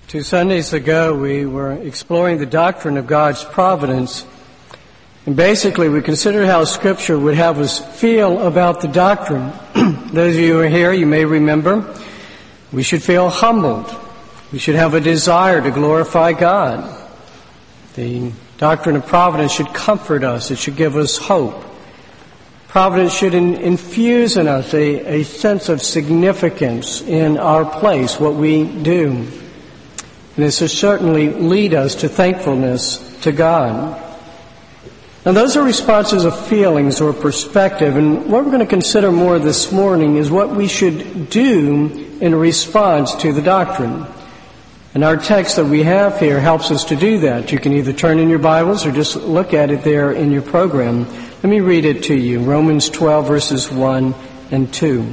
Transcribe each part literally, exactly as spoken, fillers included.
Two Sundays ago, we were exploring the doctrine of God's providence. And basically, we considered how Scripture would have us feel about the doctrine. Those of you who are here, you may remember, we should feel humbled. We should have a desire to glorify God. The doctrine of providence should comfort us. It should give us hope. Providence should in, infuse in us a, a sense of significance in our place, what we do. And this will certainly lead us to thankfulness to God. Now those are responses of feelings or perspective, and what we're going to consider more this morning is what we should do in response to the doctrine. And our text that we have here helps us to do that. You can either turn in your Bibles or just look at it there in your program. Let me read it to you, Romans twelve verses one and two.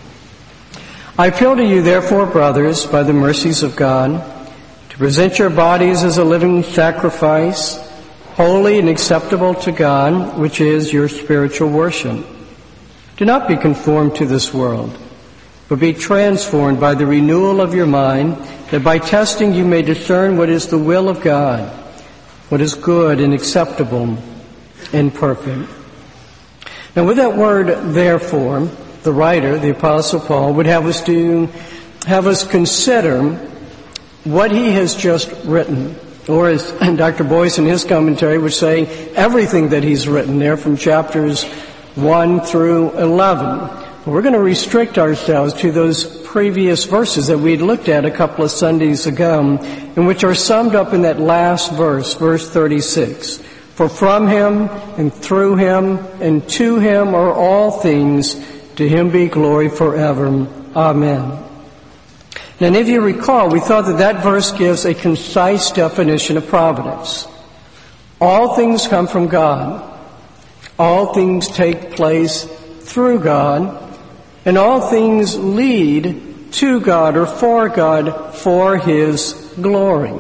I appeal to you therefore, brothers, by the mercies of God, to present your bodies as a living sacrifice, holy and acceptable to God, which is your spiritual worship. Do not be conformed to this world, but be transformed by the renewal of your mind, that by testing you may discern what is the will of God, what is good and acceptable and perfect. Now with that word, therefore, the writer, the Apostle Paul, would have us do, have us consider what he has just written, or as Doctor Boyce in his commentary would say, everything that he's written there from chapters one through eleven. We're going to restrict ourselves to those previous verses that we'd looked at a couple of Sundays ago, and which are summed up in that last verse, verse thirty-six. For from him and through him and to him are all things, to him be glory forever. Amen. Now, if you recall, we thought that that verse gives a concise definition of providence. All things come from God. All things take place through God. And all things lead to God or for God for His glory.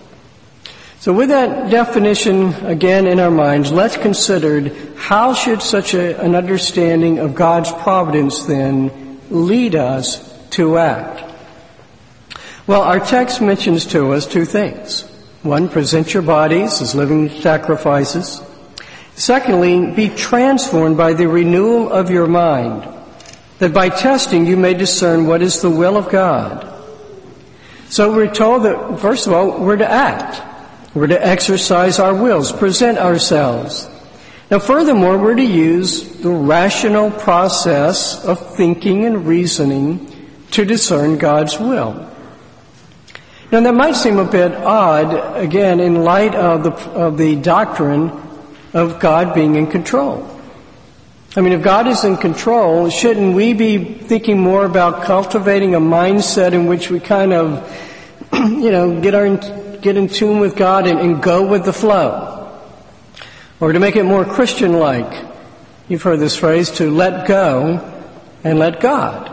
So with that definition again in our minds, let's consider how should such a, an understanding of God's providence then lead us to act. Well, our text mentions to us two things. One, present your bodies as living sacrifices. Secondly, be transformed by the renewal of your mind, that by testing you may discern what is the will of God. So we're told that, first of all, we're to act. We're to exercise our wills, present ourselves. Now, furthermore, we're to use the rational process of thinking and reasoning to discern God's will. Now, that might seem a bit odd, again, in light of the, of the doctrine of God being in control. I mean, if God is in control, shouldn't we be thinking more about cultivating a mindset in which we kind of, you know, get our, get in tune with God and, and go with the flow? Or to make it more Christian-like, you've heard this phrase, to let go and let God.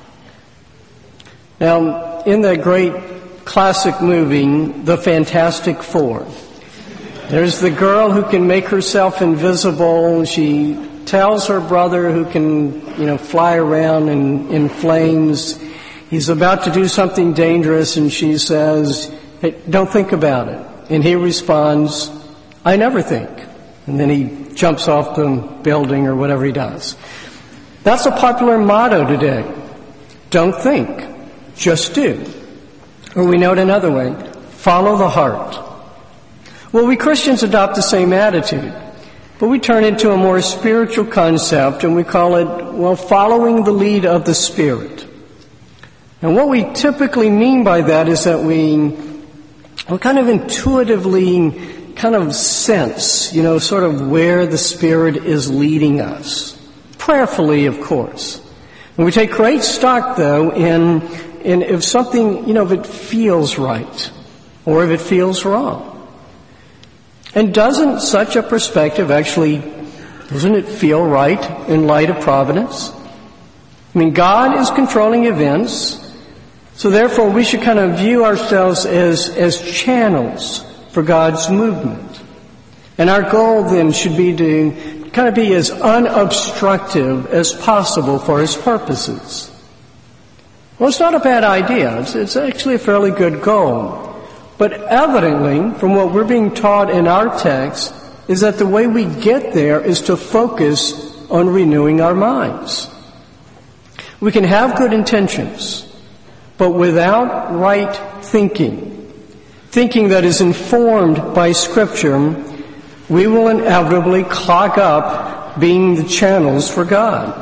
Now, in that great classic movie, The Fantastic Four, there's the girl who can make herself invisible. She tells her brother, who can, you know, fly around in, in flames, he's about to do something dangerous, and she says, hey, don't think about it. And he responds, I never think. And then he jumps off the building or whatever he does. That's a popular motto today. Don't think, just do. Or we know it another way, follow the heart. Well, we Christians adopt the same attitude, but we turn it to a more spiritual concept, and we call it, well, following the lead of the Spirit. And what we typically mean by that is that we, we kind of intuitively kind of sense, you know, sort of where the Spirit is leading us. Prayerfully, of course. And we take great stock, though, in, in if something, you know, if it feels right or if it feels wrong. And doesn't such a perspective actually, doesn't it feel right in light of providence? I mean, God is controlling events, so therefore we should kind of view ourselves as, as channels for God's movement. And our goal then should be to kind of be as unobstructive as possible for His purposes. Well, it's not a bad idea. It's, it's actually a fairly good goal. But evidently, from what we're being taught in our text, is that the way we get there is to focus on renewing our minds. We can have good intentions, but without right thinking, thinking that is informed by Scripture, we will inevitably clog up being the channels for God.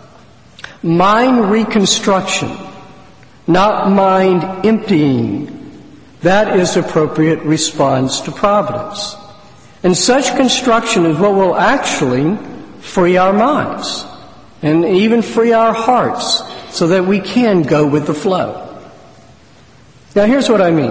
Mind reconstruction, not mind emptying, that is appropriate response to providence. And such construction is what will actually free our minds and even free our hearts so that we can go with the flow. Now here's what I mean.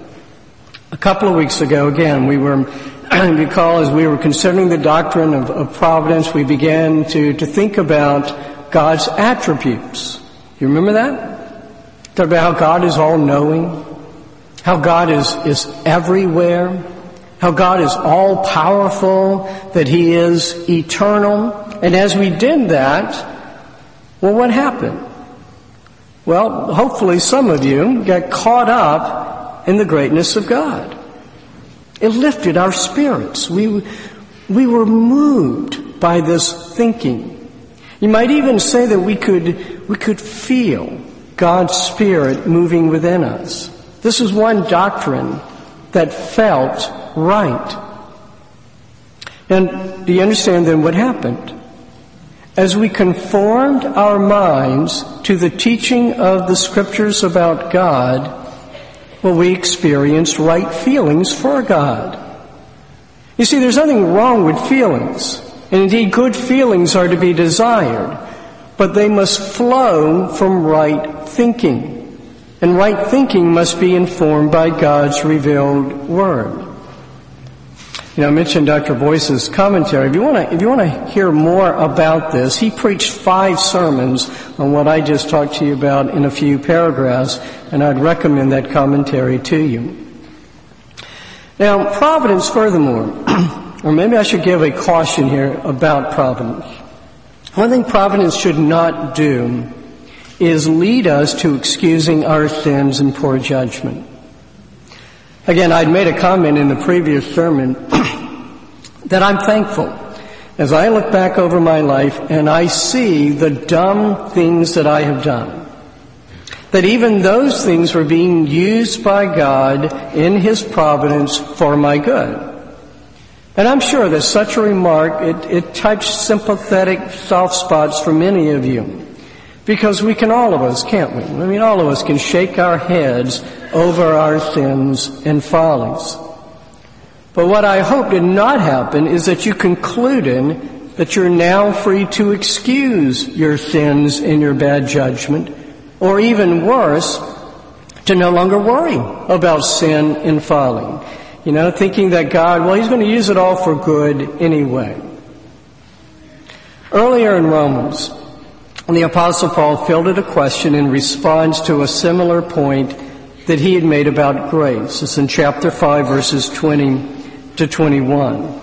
A couple of weeks ago, again, we were, because we were considering the doctrine of, of providence, we began to, to think about God's attributes. You remember that? Talk about how God is all-knowing, how God is, is everywhere, how God is all-powerful, that He is eternal. And as we did that, well, what happened? Well, hopefully some of you got caught up in the greatness of God. It lifted our spirits. We, we were moved by this thinking. You might even say that we could, we could feel God's Spirit moving within us. This is one doctrine that felt right. And do you understand then what happened? As we conformed our minds to the teaching of the Scriptures about God, well, we experienced right feelings for God. You see, there's nothing wrong with feelings. And indeed, good feelings are to be desired. But they must flow from right thinking. And right thinking must be informed by God's revealed Word. You know, I mentioned Doctor Boyce's commentary. If you want to, if you want to hear more about this, he preached five sermons on what I just talked to you about in a few paragraphs, and I'd recommend that commentary to you. Now, providence, furthermore, or maybe I should give a caution here about providence. One thing providence should not do is lead us to excusing our sins and poor judgment. Again, I'd made a comment in the previous sermon that I'm thankful as I look back over my life and I see the dumb things that I have done. That even those things were being used by God in His providence for my good. And I'm sure that such a remark, it, it touched sympathetic soft spots for many of you. Because we can, all of us, can't we? I mean, all of us can shake our heads over our sins and follies. But what I hope did not happen is that you concluded that you're now free to excuse your sins and your bad judgment, or even worse, to no longer worry about sin and folly. You know, thinking that God, well, He's going to use it all for good anyway. Earlier in Romans, the Apostle Paul fielded a question in response to a similar point that he had made about grace. It's in chapter five, verses twenty to twenty-one.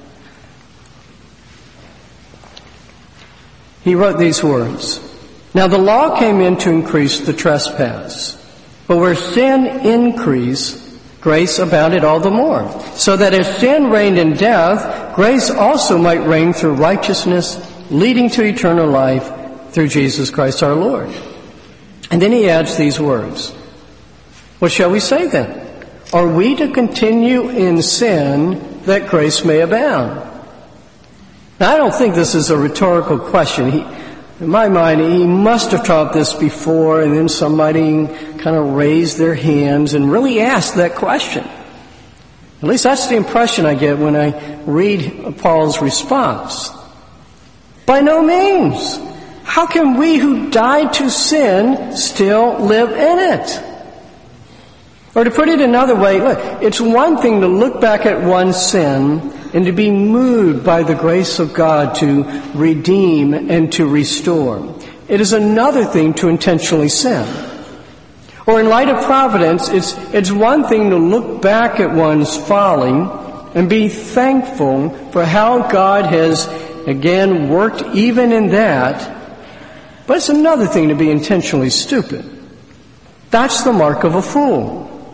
He wrote these words, "Now the law came in to increase the trespass, but where sin increased, grace abounded all the more, so that if sin reigned in death, grace also might reign through righteousness, leading to eternal life, through Jesus Christ our Lord." And then he adds these words. What shall we say then? Are we to continue in sin that grace may abound? Now, I don't think this is a rhetorical question. He, in my mind, he must have taught this before, and then somebody kind of raised their hands and really asked that question. At least that's the impression I get when I read Paul's response. By no means. How can we who died to sin still live in it? Or to put it another way, look, it's one thing to look back at one's sin and to be moved by the grace of God to redeem and to restore. It is another thing to intentionally sin. Or in light of providence, it's, it's one thing to look back at one's folly and be thankful for how God has, again, worked even in that. But it's another thing to be intentionally stupid. That's the mark of a fool.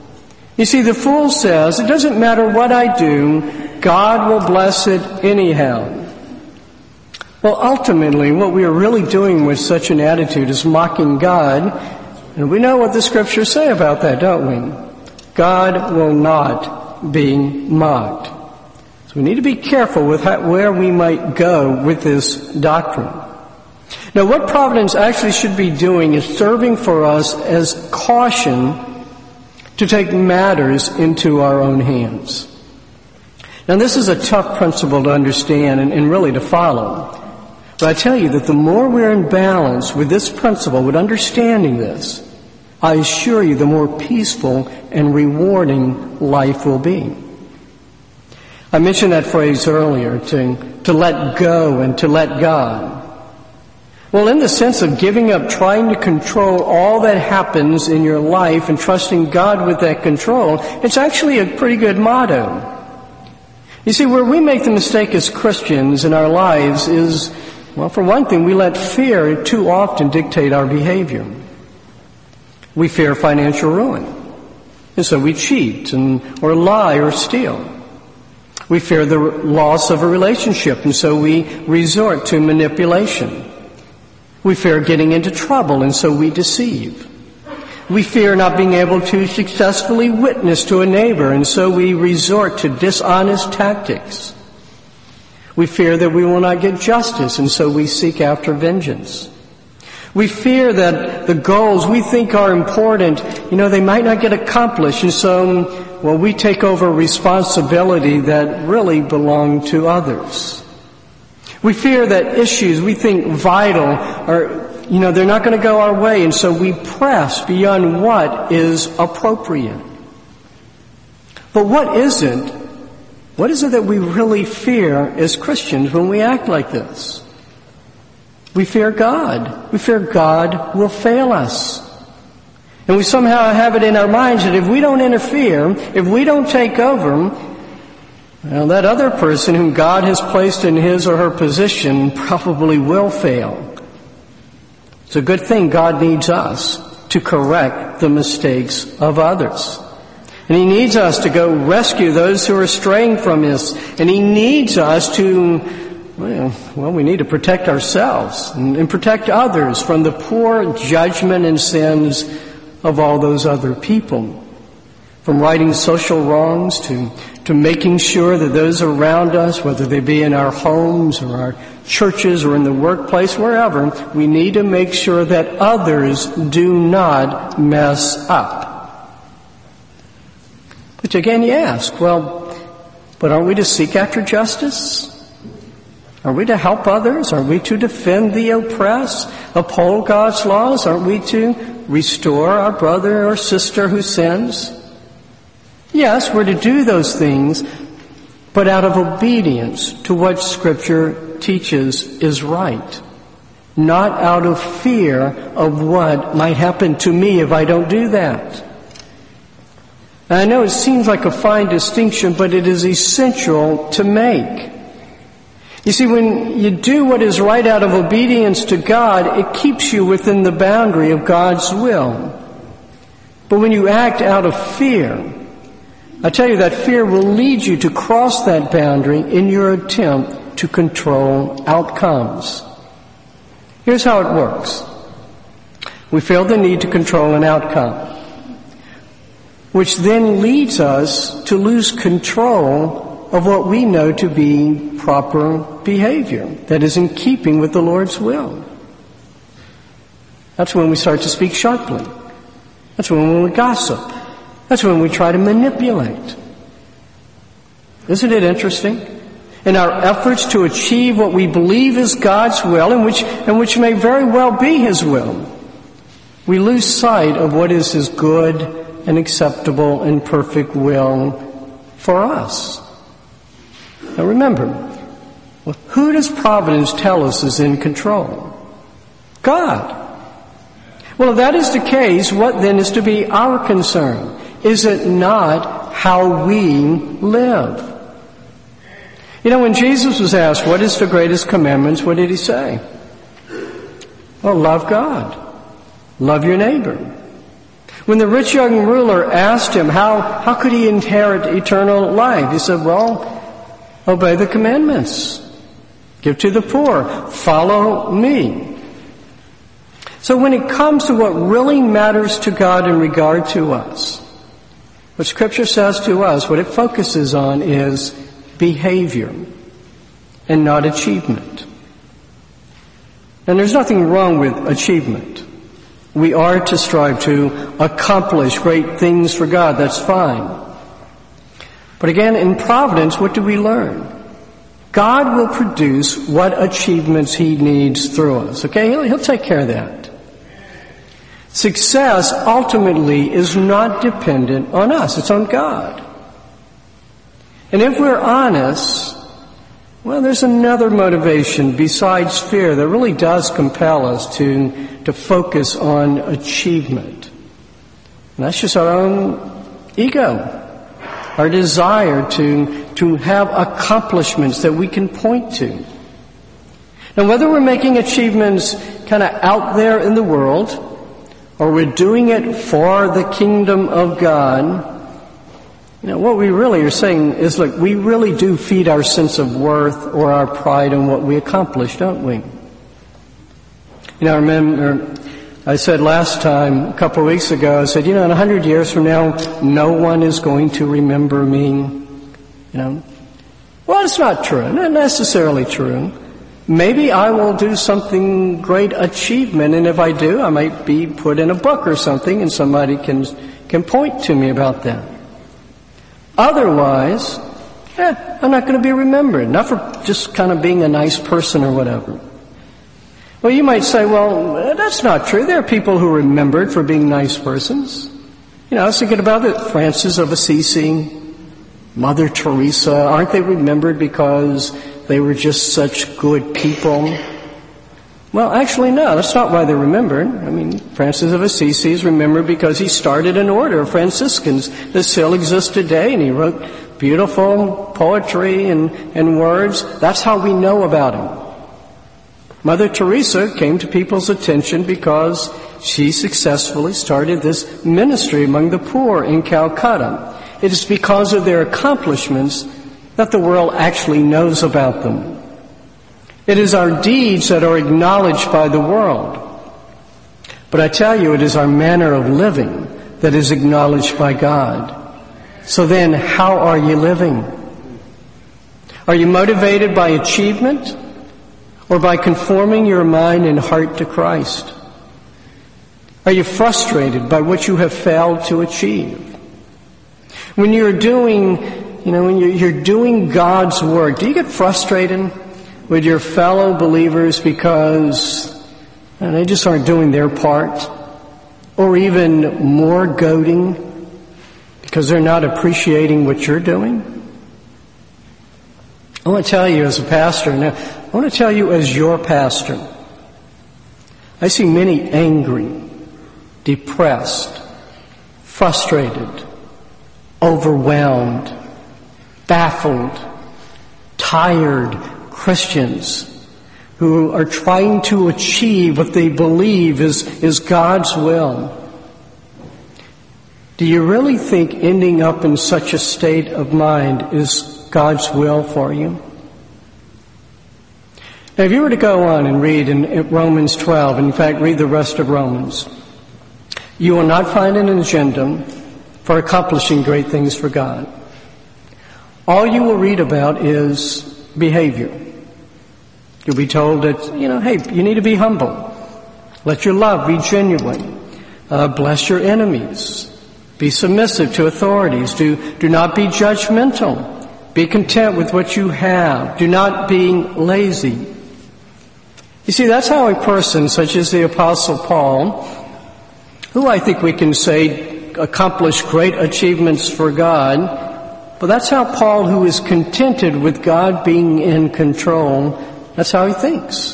You see, the fool says, it doesn't matter what I do, God will bless it anyhow. Well, ultimately, what we are really doing with such an attitude is mocking God, and we know what the Scriptures say about that, don't we? God will not be mocked. So we need to be careful with how, where we might go with this doctrine. Now, what Providence actually should be doing is serving for us as caution to take matters into our own hands. Now, this is a tough principle to understand and, and really to follow. But I tell you that the more we're in balance with this principle, with understanding this, I assure you the more peaceful and rewarding life will be. I mentioned that phrase earlier, to, to let go and to let God. Well, in the sense of giving up trying to control all that happens in your life and trusting God with that control, it's actually a pretty good motto. You see, where we make the mistake as Christians in our lives is, well, for one thing, we let fear too often dictate our behavior. We fear financial ruin, and so we cheat and or lie or steal. We fear the loss of a relationship, and so we resort to manipulation. We fear getting into trouble, and so we deceive. We fear not being able to successfully witness to a neighbor, and so we resort to dishonest tactics. We fear that we will not get justice, and so we seek after vengeance. We fear that the goals we think are important, you know, they might not get accomplished, and so, well, we take over responsibility that really belong to others. We fear that issues we think vital are, you know, they're not going to go our way, and so we press beyond what is appropriate. But what is it? What is it that we really fear as Christians when we act like this? We fear God. We fear God will fail us. And we somehow have it in our minds that if we don't interfere, if we don't take over, well, that other person whom God has placed in his or her position probably will fail. It's a good thing God needs us to correct the mistakes of others. And He needs us to go rescue those who are straying from us. And He needs us to, well, well we need to protect ourselves and, and protect others from the poor judgment and sins of all those other people. From righting social wrongs to, to making sure that those around us, whether they be in our homes or our churches or in the workplace, wherever, we need to make sure that others do not mess up. Which again you ask, well, but are we to seek after justice? Are we to help others? Are we to defend the oppressed? Uphold God's laws? Aren't we to restore our brother or sister who sins? Yes, we're to do those things, but out of obedience to what Scripture teaches is right. Not out of fear of what might happen to me if I don't do that. And I know it seems like a fine distinction, but it is essential to make. You see, when you do what is right out of obedience to God, it keeps you within the boundary of God's will. But when you act out of fear, I tell you that fear will lead you to cross that boundary in your attempt to control outcomes. Here's how it works. We feel the need to control an outcome, which then leads us to lose control of what we know to be proper behavior that is in keeping with the Lord's will. That's when we start to speak sharply. That's when we gossip. That's when we try to manipulate. Isn't it interesting? In our efforts to achieve what we believe is God's will, and which, and which may very well be His will, we lose sight of what is His good and acceptable and perfect will for us. Now remember, who does Providence tell us is in control? God. Well, if that is the case, what then is to be our concern? Is it not how we live? You know, when Jesus was asked, what is the greatest commandments, what did He say? Well, love God. Love your neighbor. When the rich young ruler asked him how, how could he inherit eternal life, he said, well, obey the commandments. Give to the poor. Follow me. So when it comes to what really matters to God in regard to us, what Scripture says to us, what it focuses on is behavior and not achievement. And there's nothing wrong with achievement. We are to strive to accomplish great things for God. That's fine. But again, in providence, what do we learn? God will produce what achievements He needs through us. Okay? He'll, he'll take care of that. Success ultimately is not dependent on us. It's on God. And if we're honest, well, there's another motivation besides fear that really does compel us to, to focus on achievement. And that's just our own ego. Our desire to, to have accomplishments that we can point to. And whether we're making achievements kind of out there in the world, or we're doing it for the kingdom of God, you know, what we really are saying is, look, we really do feed our sense of worth or our pride in what we accomplish, don't we? You know, I remember I said last time, a couple of weeks ago, I said, you know, in a hundred years from now, no one is going to remember me, you know. Well, it's not true, not necessarily true. Maybe I will do something great achievement, and if I do, I might be put in a book or something, and somebody can can point to me about that. Otherwise, eh, I'm not going to be remembered, not for just kind of being a nice person or whatever. Well, you might say, well, that's not true. There are people who are remembered for being nice persons. You know, I was thinking about it. Francis of Assisi, Mother Teresa, aren't they remembered because they were just such good people? Well, actually, no, that's not why they're remembered. I mean, Francis of Assisi is remembered because he started an order of Franciscans that still exists today, and he wrote beautiful poetry and, and words. That's how we know about him. Mother Teresa came to people's attention because she successfully started this ministry among the poor in Calcutta. It is because of their accomplishments that the world actually knows about them. It is our deeds that are acknowledged by the world. But I tell you, it is our manner of living that is acknowledged by God. So then, how are you living? Are you motivated by achievement or by conforming your mind and heart to Christ? Are you frustrated by what you have failed to achieve? When you're doing, you know, when you're, you're doing God's work, do you get frustrated with your fellow believers because you know, they just aren't doing their part? Or even more goading because they're not appreciating what you're doing? I want to tell you as a pastor, now, I want to tell you as your pastor, I see many angry, depressed, frustrated, overwhelmed, baffled, tired Christians who are trying to achieve what they believe is, is God's will. Do you really think ending up in such a state of mind is God's will for you? Now, if you were to go on and read in Romans twelve, in fact, read the rest of Romans, you will not find an agenda for accomplishing great things for God. All you will read about is behavior. You'll be told that, you know, hey, you need to be humble. Let your love be genuine. Uh, bless your enemies. Be submissive to authorities. Do, do not be judgmental. Be content with what you have. Do not be lazy. You see, that's how a person such as the Apostle Paul, who I think we can say accomplished great achievements for God, but that's how Paul, who is contented with God being in control, that's how he thinks.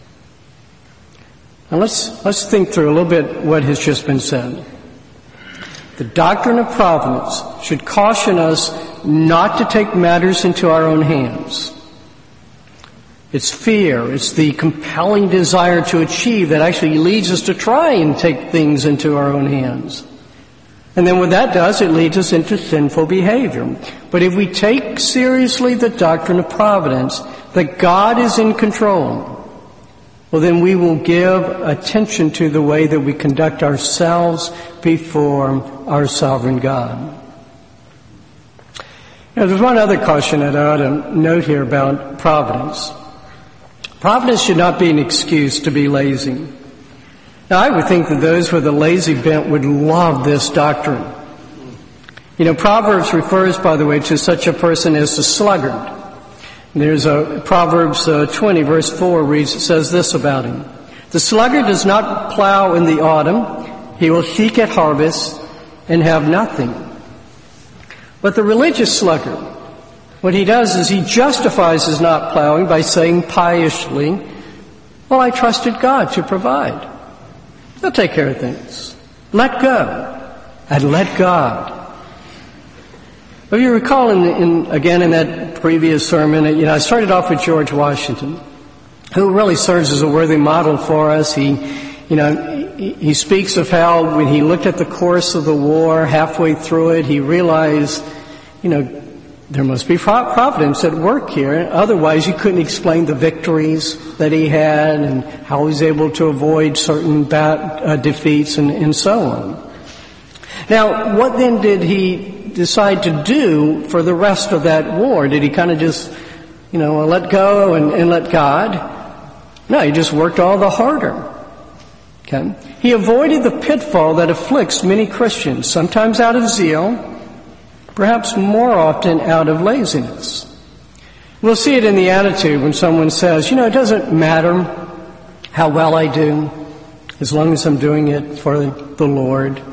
Now let's, let's think through a little bit what has just been said. The doctrine of providence should caution us not to take matters into our own hands. It's fear, it's the compelling desire to achieve that actually leads us to try and take things into our own hands. And then what that does, it leads us into sinful behavior. But if we take seriously the doctrine of providence, that God is in control, well, then we will give attention to the way that we conduct ourselves before our sovereign God. Now, there's one other caution that I ought to note here about providence. Providence should not be an excuse to be lazy. Now, I would think that those with a lazy bent would love this doctrine. You know, Proverbs refers, by the way, to such a person as the sluggard. There's a Proverbs uh, twenty, verse four reads, it says this about him. The sluggard does not plow in the autumn. He will seek at harvest and have nothing. But the religious sluggard, what he does is he justifies his not plowing by saying piously, well, I trusted God to provide. He'll take care of things. Let go and let God. If you recall, in, in, again in that previous sermon, you know, I started off with George Washington, who really serves as a worthy model for us. He, you know, he, he speaks of how when he looked at the course of the war, halfway through it, he realized, you know, there must be providence at work here. Otherwise, you couldn't explain the victories that he had and how he was able to avoid certain bat, uh, defeats and, and so on. Now, what then did he decide to do for the rest of that war? Did he kind of just, you know, let go and, and let God? No, he just worked all the harder. Okay? He avoided the pitfall that afflicts many Christians, sometimes out of zeal, perhaps more often out of laziness. We'll see it in the attitude when someone says, you know, it doesn't matter how well I do, as long as I'm doing it for the Lord.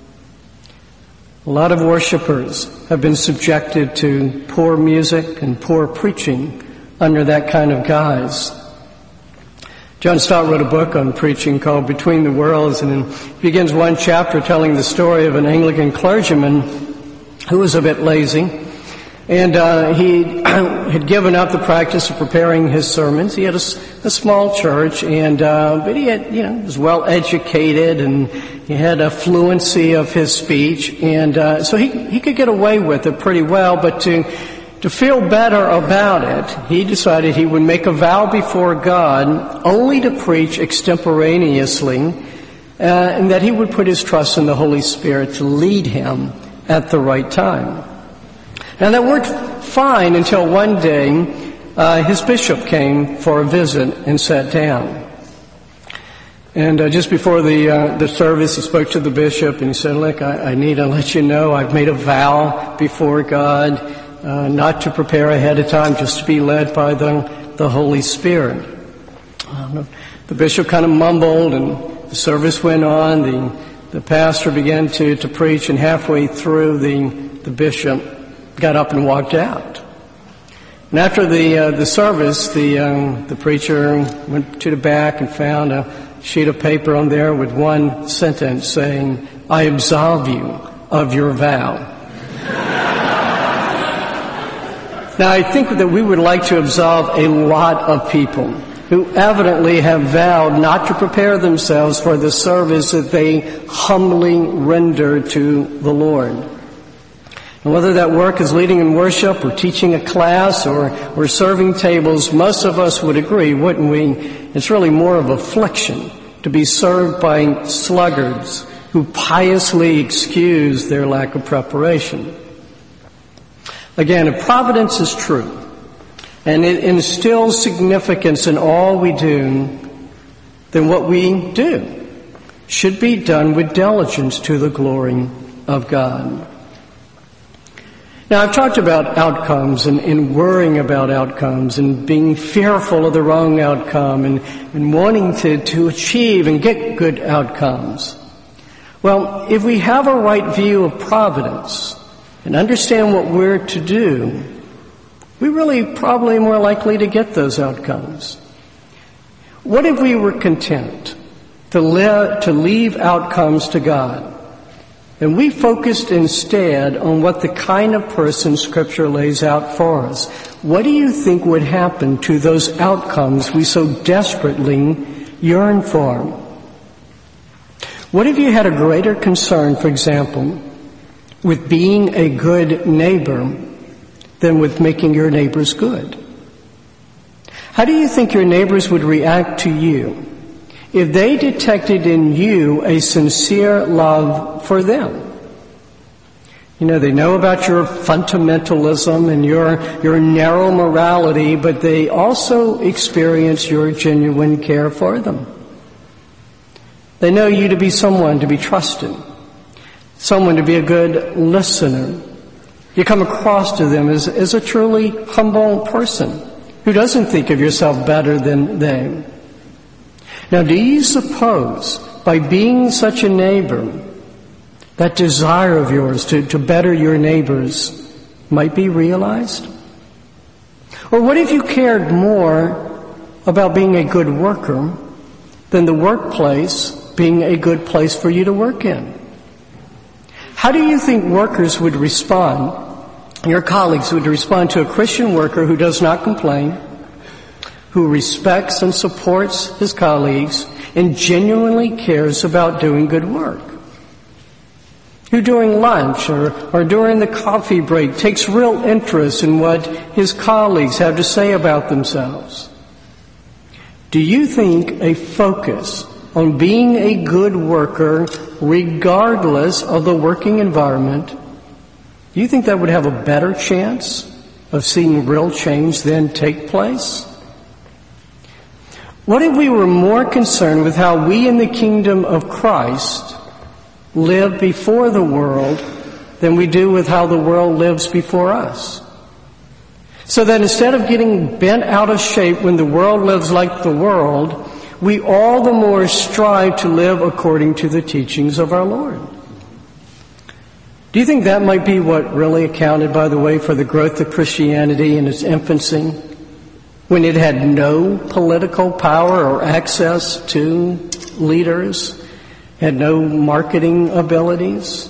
A lot of worshipers have been subjected to poor music and poor preaching under that kind of guise. John Stott wrote a book on preaching called Between the Worlds, and it begins one chapter telling the story of an Anglican clergyman who was a bit lazy. And uh, he had given up the practice of preparing his sermons. He had a, a small church, and uh, but he had, you know, was well educated, and he had a fluency of his speech, and uh, so he he could get away with it pretty well. But to to feel better about it, he decided he would make a vow before God only to preach extemporaneously, uh, and that he would put his trust in the Holy Spirit to lead him at the right time. Now that worked fine until one day uh, his bishop came for a visit and sat down. And uh, just before the uh, the service, he spoke to the bishop and he said, look, I, I need to let you know I've made a vow before God uh, not to prepare ahead of time, just to be led by the, the Holy Spirit. Um, the bishop kind of mumbled, and the service went on. The, the pastor began to, to preach, and halfway through, the, the bishop got up and walked out. And after the uh, the service, the um, the preacher went to the back and found a sheet of paper on there with one sentence saying, "I absolve you of your vow." Now, I think that we would like to absolve a lot of people who evidently have vowed not to prepare themselves for the service that they humbly render to the Lord. And whether that work is leading in worship or teaching a class or, or serving tables, most of us would agree, wouldn't we? It's really more of affliction to be served by sluggards who piously excuse their lack of preparation. Again, if providence is true, and it instills significance in all we do, then what we do should be done with diligence to the glory of God. Now, I've talked about outcomes and, and worrying about outcomes and being fearful of the wrong outcome and, and wanting to, to achieve and get good outcomes. Well, if we have a right view of providence and understand what we're to do, we really probably more likely to get those outcomes. What if we were content to, le- to leave outcomes to God? And we focused instead on what the kind of person Scripture lays out for us. What do you think would happen to those outcomes we so desperately yearn for? What if you had a greater concern, for example, with being a good neighbor than with making your neighbors good? How do you think your neighbors would react to you if they detected in you a sincere love for them? You know, they know about your fundamentalism and your, your narrow morality, but they also experience your genuine care for them. They know you to be someone to be trusted, someone to be a good listener. You come across to them as, as a truly humble person who doesn't think of yourself better than they. Now, do you suppose by being such a neighbor, that desire of yours to, to better your neighbors might be realized? Or what if you cared more about being a good worker than the workplace being a good place for you to work in? How do you think workers would respond, your colleagues would respond to a Christian worker who does not complain, who respects and supports his colleagues, and genuinely cares about doing good work? Who during lunch or, or during the coffee break takes real interest in what his colleagues have to say about themselves? Do you think a focus on being a good worker, regardless of the working environment, do you think that would have a better chance of seeing real change then take place? What if we were more concerned with how we in the kingdom of Christ live before the world than we do with how the world lives before us? So that instead of getting bent out of shape when the world lives like the world, we all the more strive to live according to the teachings of our Lord. Do you think that might be what really accounted, by the way, for the growth of Christianity in its infancy, when it had no political power or access to leaders, had no marketing abilities?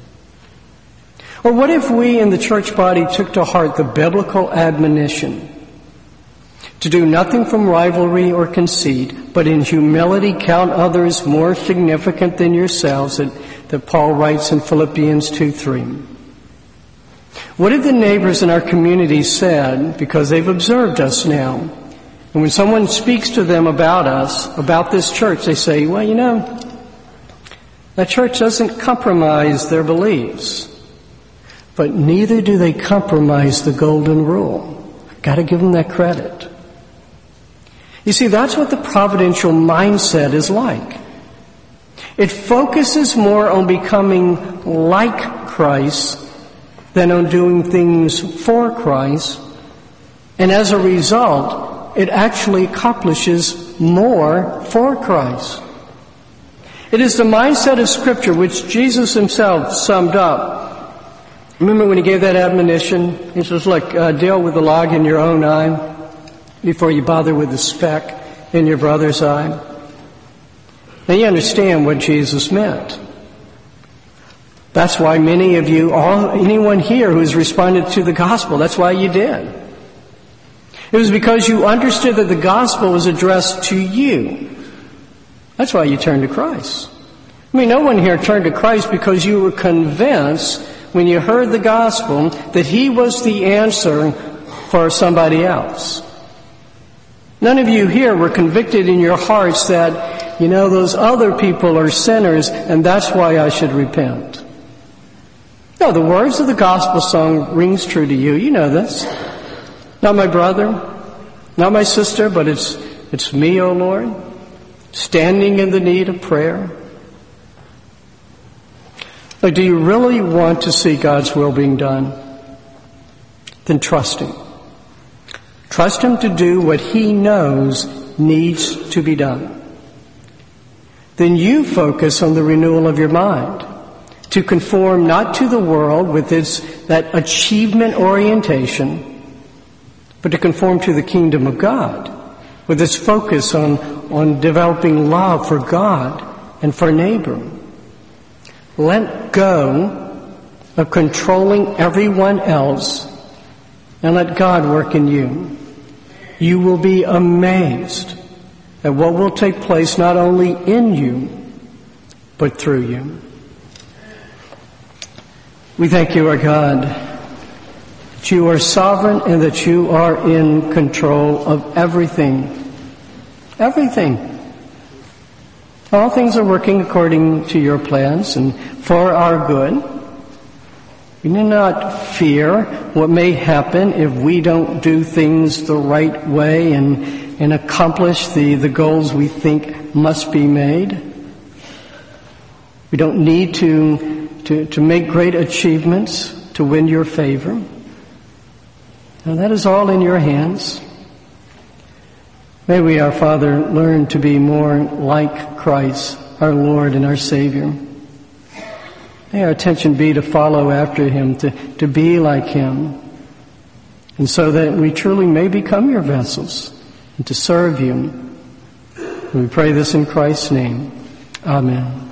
Or what if we in the church body took to heart the biblical admonition to do nothing from rivalry or conceit, but in humility count others more significant than yourselves, that, that Paul writes in Philippians two three. What if the neighbors in our community said, because they've observed us now, and when someone speaks to them about us, about this church, they say, well, you know, that church doesn't compromise their beliefs, but neither do they compromise the golden rule. Got to give them that credit. You see, that's what the providential mindset is like. It focuses more on becoming like Christ than on doing things for Christ, and as a result, it actually accomplishes more for Christ. It is the mindset of Scripture which Jesus himself summed up. Remember when he gave that admonition? He says, look, uh, deal with the log in your own eye before you bother with the speck in your brother's eye. Now you understand what Jesus meant. That's why many of you, all, anyone here who's responded to the gospel, that's why you did. It was because you understood that the gospel was addressed to you. That's why you turned to Christ. I mean, no one here turned to Christ because you were convinced when you heard the gospel that he was the answer for somebody else. None of you here were convicted in your hearts that, you know, those other people are sinners and that's why I should repent. No, the words of the gospel song rings true to you. You know this. Not my brother, not my sister, but it's, it's me, O Lord, standing in the need of prayer. Like, do you really want to see God's will being done? Then trust him. Trust him to do what he knows needs to be done. Then you focus on the renewal of your mind, to conform not to the world with its that achievement orientation, but to conform to the kingdom of God with its focus on, on developing love for God and for neighbor. Let go of controlling everyone else and let God work in you. You will be amazed at what will take place not only in you, but through you. We thank you, our God, that you are sovereign and that you are in control of everything. Everything. All things are working according to your plans and for our good. We do not fear what may happen if we don't do things the right way and, and accomplish the, the goals we think must be made. We don't need to, to, to make great achievements to win your favor. Now that is all in your hands. May we, our Father, learn to be more like Christ, our Lord and our Savior. May our attention be to follow after Him, to, to be like Him, and so that we truly may become your vessels and to serve you. We pray this in Christ's name. Amen.